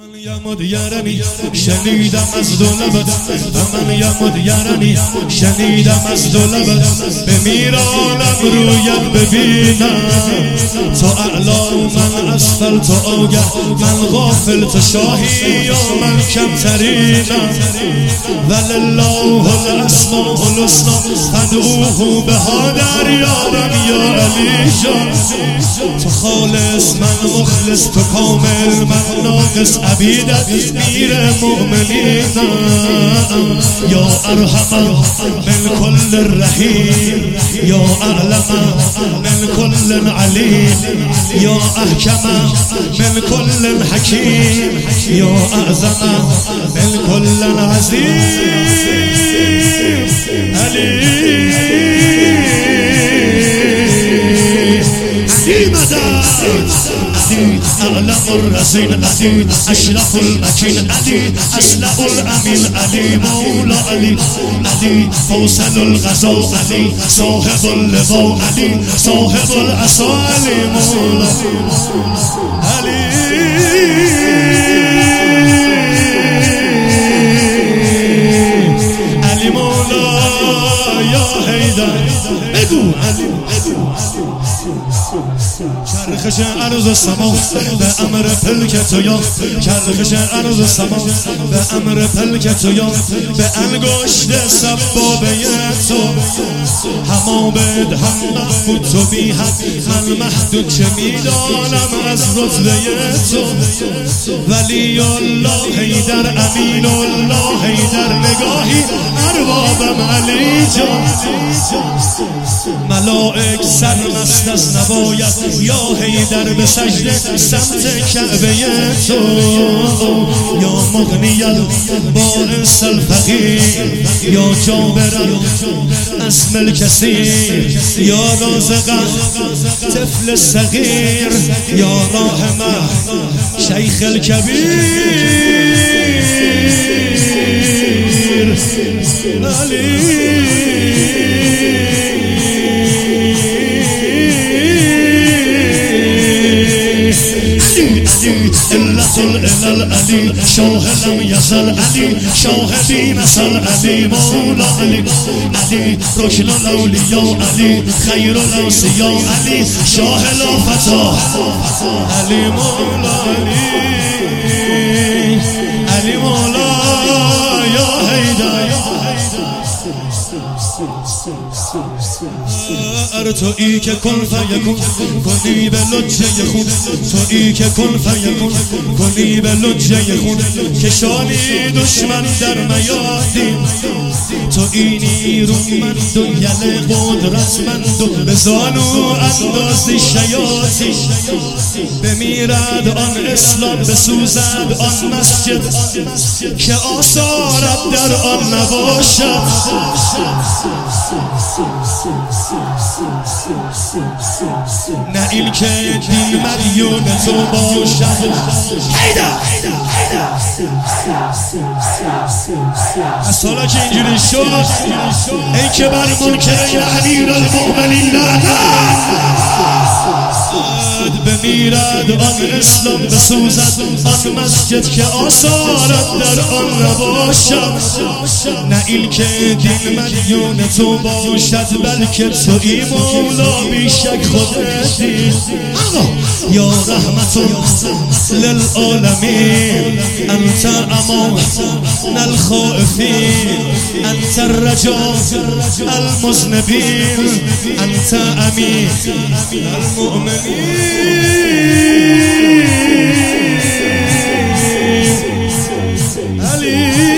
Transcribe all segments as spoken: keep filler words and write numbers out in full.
یمد یارانی شنیدم از دولبت من یمد یارانی شنیدم از دولبت بمیرانم رویت ببینم تو اعلا من اسفل تو آگه من غافل تو شاهی یا من کمترینم ولله الاسماء الحسنی فادعوه بها در یارم یا علی جان تو خالص من مخلص تو کامل من ناقص عبیدت میر مؤمنین یا ارحم من کل رحیم یا اعلم من کل علیم یا احکم من کل حکیم یا اعظم من کل عظیم علی علی اعلم الرزین علی اشرف المکین علی اسلع الامین علی مولا علی علی فوصل الغزا علی صاحب اللواء علی صاحب العصا علی مولا علی علی مولا یا حیدر بگو علی چرخش عرض سما به امر پلک تو یا چرخش عرض سما به امر پلک تو یا به انگشت سبابه تو همامد هم محبود تو بی هم من محدود چه میدانم از رتبه تو ولی الله حیدر امین الله حیدر نگاهی اربابم علی جان ملائک سرمست از نباید یا حیدر به سجده سمت کعبه تو یا مغنی البائس الفقیر یا جابر اسم الکثیر یا رازق طفل صغیر یا راحمه شیخ الکبیر علی علت العلل علی شاه لم یزل علی شاهدی مثل علی مولا علی علی رکن الاولیاء علی خیر الاوصیاء علی شاه لافتا علی مولا علی علی مولا یا حیدر ار تویی که کن فیکون کنی به لجه خون تویی که کن فیکون کنی به لجه خون کشانی دشمن در میادی تویی نیرومند و یل قدرتمند و به زانو اندازی شیاطی بمیرد آن اسلام بسوزد آن مسجد که آثارت در آن نباشد نه این که دین مدیون تو باشد از حالا که اینجوری شد ای که بر منکر امیر المؤمنین بمیرد آن اسلام بسوزد آن مسجد که آثارت در آن نباشد نه این که دین مدیون تو باشد بلکه تویی مولا بیشک خودتی یا رحمت للعالمین انت امان الخائفین انت الرجاء المذنبین انت امین المؤمنین علی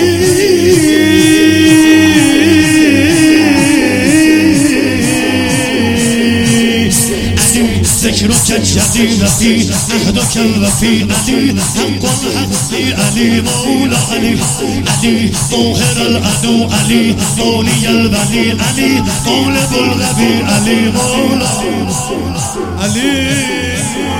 ذكرك الجديد في عهدك الوفي علي حق حقي علي مولا علي علي طاهر العدو علي مولي الولي علي طالب الغبي علي مولا علي